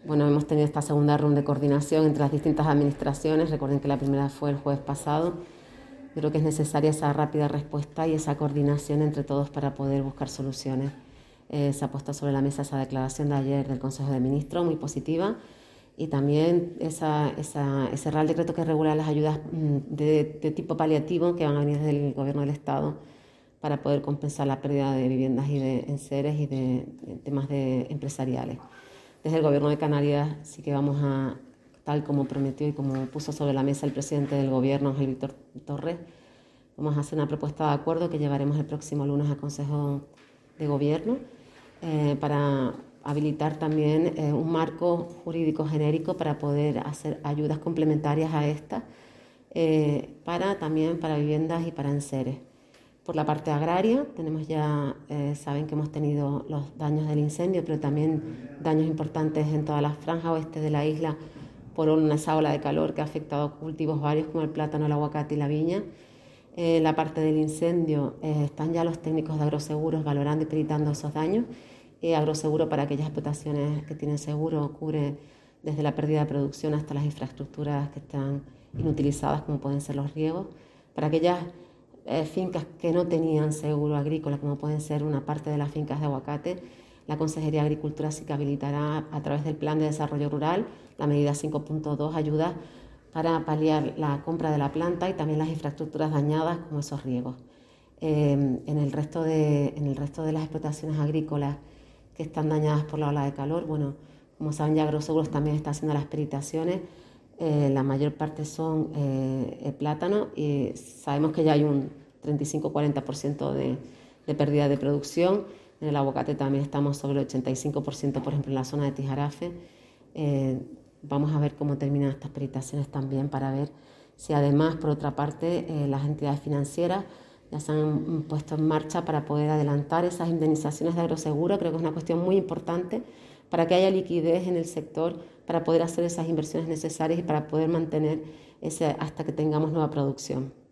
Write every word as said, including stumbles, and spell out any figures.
Bueno, hemos tenido esta segunda ronda de coordinación entre las distintas administraciones. Recuerden que la primera fue el jueves pasado. Creo que es necesaria esa rápida respuesta y esa coordinación entre todos para poder buscar soluciones. Eh, se ha puesto sobre la mesa esa declaración de ayer del Consejo de Ministros, muy positiva, y también esa, esa, ese Real Decreto que regula las ayudas de, de tipo paliativo que van a venir del Gobierno del Estado para poder compensar la pérdida de viviendas y de enseres y de, de temas de empresariales. Desde el Gobierno de Canarias sí que vamos a, tal como prometió y como puso sobre la mesa el presidente del Gobierno, Ángel Víctor Torres, vamos a hacer una propuesta de acuerdo que llevaremos el próximo lunes al Consejo de Gobierno eh, para habilitar también eh, un marco jurídico genérico para poder hacer ayudas complementarias a esta, eh, para, también para viviendas y para enseres. Por la parte agraria, tenemos ya, eh, saben que hemos tenido los daños del incendio, pero también daños importantes en toda la franja oeste de la isla por una esa ola de calor que ha afectado a cultivos varios como el plátano, el aguacate y la viña. En la parte del incendio eh, están ya los técnicos de agroseguros valorando y peritando esos daños. Eh, agroseguro para aquellas explotaciones que tienen seguro cubre desde la pérdida de producción hasta las infraestructuras que están inutilizadas, como pueden ser los riegos. Para aquellas Eh, fincas que no tenían seguro agrícola, como pueden ser una parte de las fincas de aguacate, la Consejería de Agricultura sí que habilitará a través del Plan de Desarrollo Rural la medida cinco punto dos ayudas para paliar la compra de la planta y también las infraestructuras dañadas como esos riegos. Eh, en, el resto de, en el resto de las explotaciones agrícolas que están dañadas por la ola de calor, bueno, como saben ya Agroseguros también está haciendo las peritaciones. Eh, la mayor parte son eh, el plátano y sabemos que ya hay un treinta y cinco a cuarenta por ciento de, de pérdida de producción. En el aguacate también estamos sobre el ochenta y cinco por ciento, por ejemplo, en la zona de Tijarafe. Eh, vamos a ver cómo terminan estas peritaciones también para ver si además, por otra parte, eh, las entidades financieras ya se han puesto en marcha para poder adelantar esas indemnizaciones de agroseguro. Creo que es una cuestión muy importante para que haya liquidez en el sector, para poder hacer esas inversiones necesarias y para poder mantener ese hasta que tengamos nueva producción.